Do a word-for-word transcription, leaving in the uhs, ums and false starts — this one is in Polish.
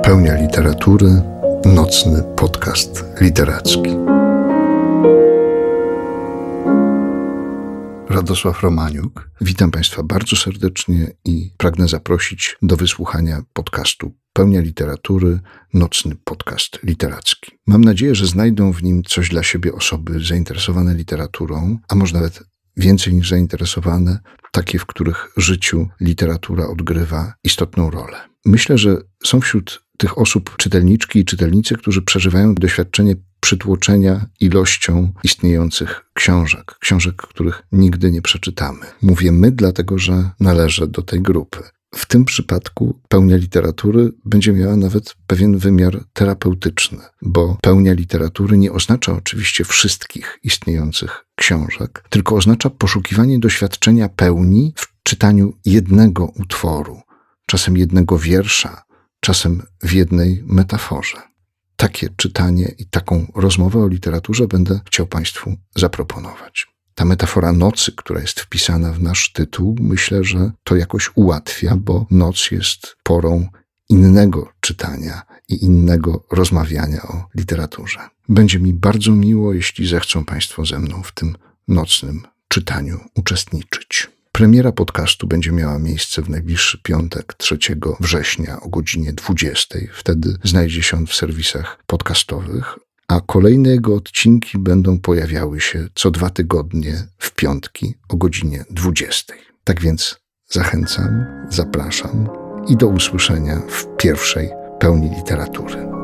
Pełnia literatury, nocny podcast literacki. Radosław Romaniuk. Witam Państwa bardzo serdecznie i pragnę zaprosić do wysłuchania podcastu Pełnia literatury, nocny podcast literacki. Mam nadzieję, że znajdą w nim coś dla siebie osoby zainteresowane literaturą, a może nawet więcej niż zainteresowane, takie, w których życiu literatura odgrywa istotną rolę. Myślę, że są wśród tych osób czytelniczki i czytelnicy, którzy przeżywają doświadczenie przytłoczenia ilością istniejących książek, książek, których nigdy nie przeczytamy. Mówię my, dlatego że należę do tej grupy. W tym przypadku pełnia literatury będzie miała nawet pewien wymiar terapeutyczny, bo pełnia literatury nie oznacza oczywiście wszystkich istniejących książek, tylko oznacza poszukiwanie doświadczenia pełni w czytaniu jednego utworu, czasem jednego wiersza, czasem w jednej metaforze. Takie czytanie i taką rozmowę o literaturze będę chciał Państwu zaproponować. Ta metafora nocy, która jest wpisana w nasz tytuł, myślę, że to jakoś ułatwia, bo noc jest porą innego czytania i innego rozmawiania o literaturze. Będzie mi bardzo miło, jeśli zechcą Państwo ze mną w tym nocnym czytaniu uczestniczyć. Premiera podcastu będzie miała miejsce w najbliższy piątek, trzeciego września o godzinie dwudziestej. Wtedy znajdzie się on w serwisach podcastowych, a kolejne jego odcinki będą pojawiały się co dwa tygodnie w piątki o godzinie dwudziestej. Tak więc zachęcam, zapraszam i do usłyszenia w pierwszej pełni literatury.